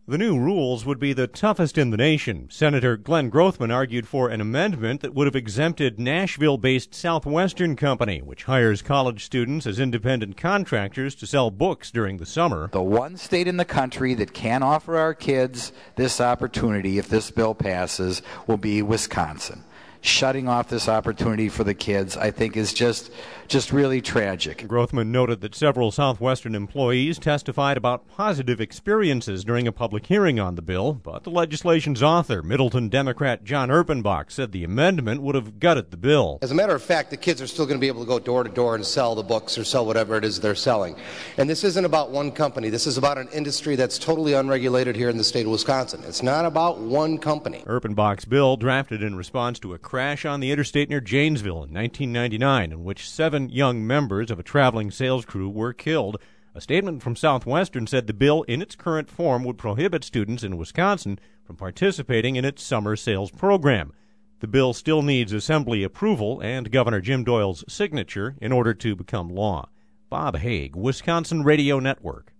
The new rules would be the toughest in the nation. Senator Glenn Grothman argued for an amendment that would have exempted Nashville-based Southwestern Company, which hires college students as independent contractors to sell books during the summer. The one state in the country that can offer our kids this opportunity, if this bill passes, will be Wisconsin. Shutting off this opportunity for the kids, I think, is just really tragic. Grothman noted that several Southwestern employees testified about positive experiences during a public hearing on the bill, but the legislation's author, Middleton Democrat John Erpenbach, said the amendment would have gutted the bill. As a matter of fact, the kids are still going to be able to go door to door and sell the books or sell whatever it is they're selling. And this isn't about one company. This is about an industry that's totally unregulated here in the state of Wisconsin. It's not about one company. Erpenbach's bill, drafted in response to a crash on the interstate near Janesville in 1999, in which 7 young members of a traveling sales crew were killed. A statement from Southwestern said the bill in its current form would prohibit students in Wisconsin from participating in its summer sales program. The bill still needs Assembly approval and Governor Jim Doyle's signature in order to become law. Bob Haig, Wisconsin Radio Network.